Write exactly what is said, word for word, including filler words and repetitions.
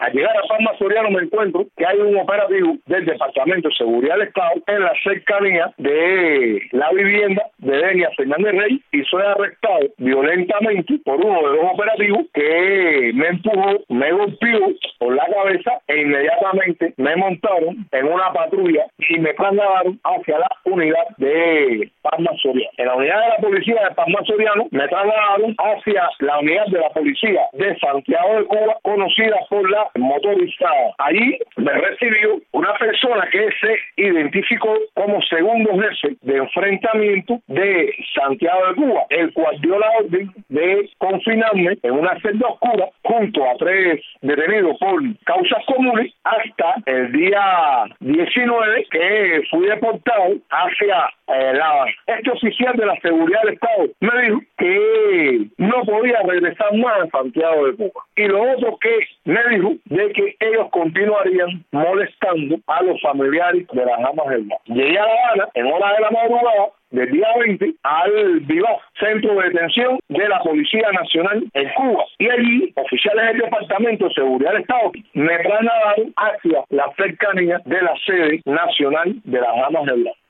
Al llegar a Palma Soriano me encuentro que hay un operativo del Departamento de Seguridad del Estado en la cercanía de la vivienda de Denia Fernández Rey y soy arrestado violentamente por uno de los operativos que me empujó, me golpeó por la cabeza e inmediatamente me montaron en una patrulla y me trasladaron hacia la unidad de Palma Soriano. En la unidad de la policía de Palma Soriano me trasladaron hacia la unidad de la policía de Santiago de Cuba, conocida por la motorizada. Allí me recibió una persona que se identificó como segundo jefe de enfrentamiento de Santiago de Cuba, el cual dio la orden de confinarme en una celda oscura junto a tres detenidos por causas comunes hasta el día diecinueve, que fui deportado hacia eh, la... Este oficial de la seguridad del Estado me dijo que no podía regresar más a Santiago de Cuba. Y lo otro que me dijo de que ellos continuarían molestando a los familiares de las damas del mar. Llegué a La Habana en hora de la madrugada del día veinte al Vivac, centro de detención de la Policía Nacional en Cuba. Y allí, oficiales del Departamento de Seguridad del Estado me trasladaron hacia la cercanía de la sede nacional de las damas del mar.